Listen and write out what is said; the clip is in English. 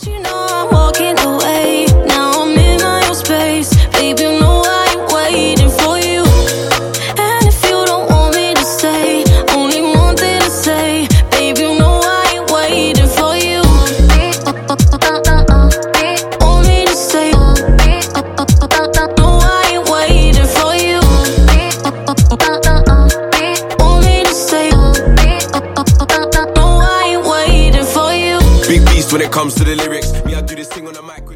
You know I'm walking away. Now I'm in my own space. Baby, you know I ain't waiting for you. And if you don't want me to stay, only one thing to say. Baby, you know I ain't waiting for you. Want me to stay. No, I ain't waiting for you. Want me to stay. No, I ain't waiting for you. Big beast when it comes to the lyrics. Me, I do this thing on the mic.